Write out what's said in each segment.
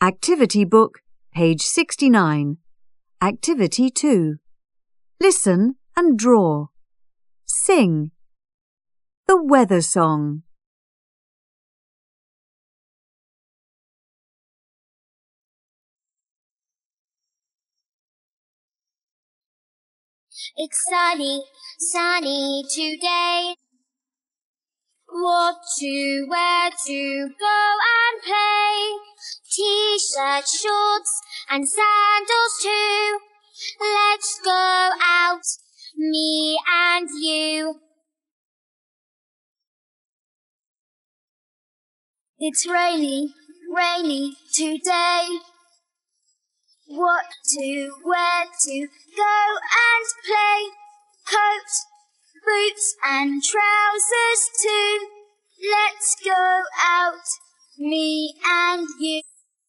Activity Book, page 69. Activity 2. Listen and draw. Sing. The weather song. It's sunny, sunny today. What to wear to go and play? T-shirt, shorts and sandals too. Let's go out, me and you. It's rainy, rainy today. What to wear to go and play? Coat, boots and trousers too. Let's go out, me and you.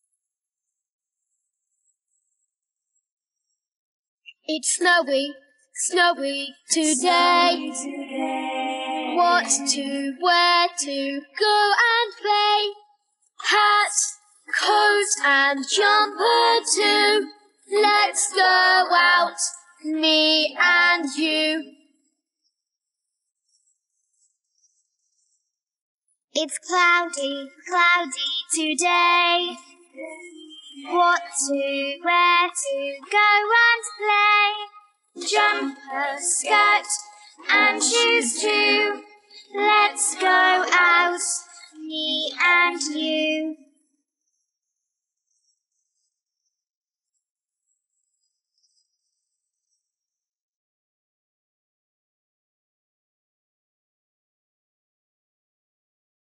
It's snowy, snowy today. What to wear to go and play? Hat, coat and jumper too. Let's go out, me and you. It's cloudy, cloudy today. What to wear to go and play? Jumper, skirt and shoes too. Let's go out, me and you.